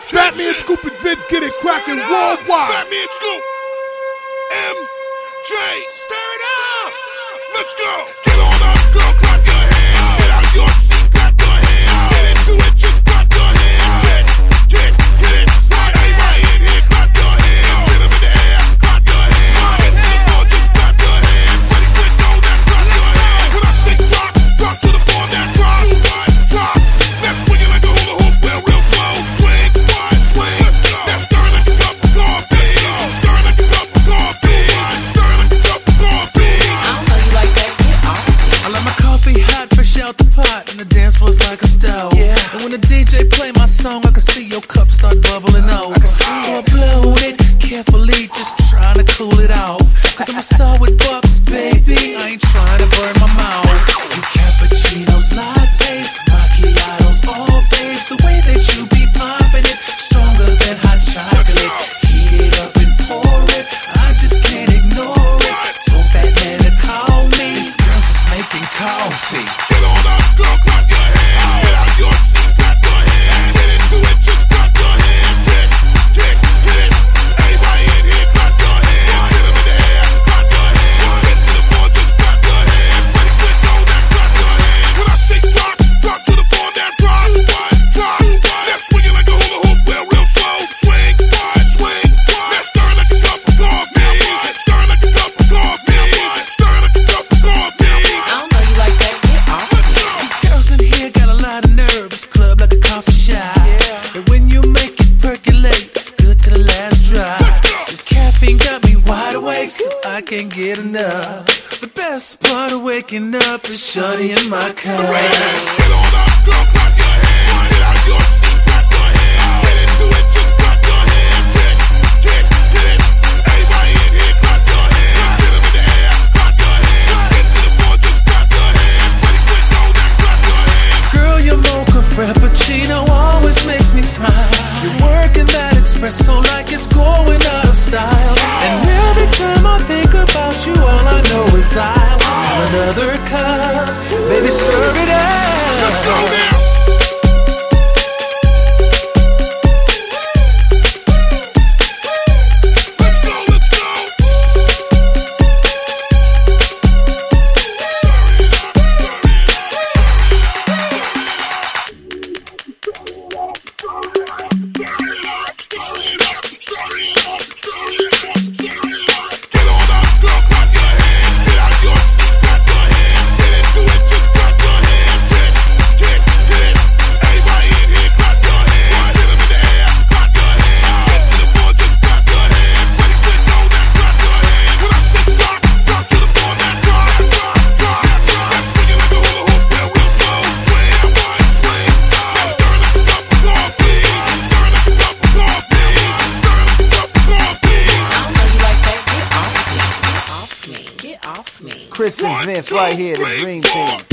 Fat Man Scoop and Vince get it cracking worldwide. Fat Man Scoop, MJ, stir it up. Let's go. Get on up, girl, clap your hands. Get out your seat, clap your hands. Get into it, just clap your hands. Get it. Everybody in here, clap your hands. Get them in the air, clap your hands. Get to the floor, just clap your hands. Ready, set, go, now clap your hands. When I say drop, drop to the floor, now drop. Drop. That's swinging like a hula hoop, real slow. Swing, swing. Let's go. That's stirring like a cup of coffee. Stirring like a cup of coffee. Stirring like a cup of coffee. I don't know you like that. I like my coffee hot, fresh out the pot, and the dance floor's like a stove. Yeah. And when the DJ play my song, I can see your cup start bubbling over. So I blow it carefully, just trying to cool it off. Cause I'm a star with bucks, baby. I ain't trying to burn my mouth. You cappuccinos, lattes, macchiatos, all babes. The way that you be popping it, stronger than hot chocolate. Heat it up and pour it, I just can't ignore it. So Fat Man to call me, these girls is making coffee. Get on up, girl, clap your hands. Get out your seat, clap your hands. Get into it, just clap your hands. Get it. Everybody in here, clap your hands. Get them in the air, clap your hands. Get to the floor, just clap your hands. Ready, set, go, now clap your hands. When I say drop, drop to the floor, now drop. Drop. That's swinging like a hula hoop, real slow. Swing, swing. That's stirring like a cup of coffee. Stirring like a cup of coffee. Stirring like a cup of coffee. I don't know you like that. Girls in here got a lot of nerve. This club like a coffee shop. And when you make it percolate, it's good to the last drop. The caffeine got me wide awake, still I can't get enough. The best part of waking up is shorty in my cup. Get on up, girl, clap your hands. Get out your seat, clap your hands. Get into it, just clap your hands. Get it. Everybody in here, clap your hands. Get them in the air, clap your hands. Get to the floor, just clap your hands. Ready, set, go, now clap your hands. Girl, your mocha frappuccino always makes me smile. You're working that espresso like it's going out of style. And every time I think about you, all I know is I want another cup. Baby, stir it up. Let's go now. Chris and Vince right here, the Dream Team.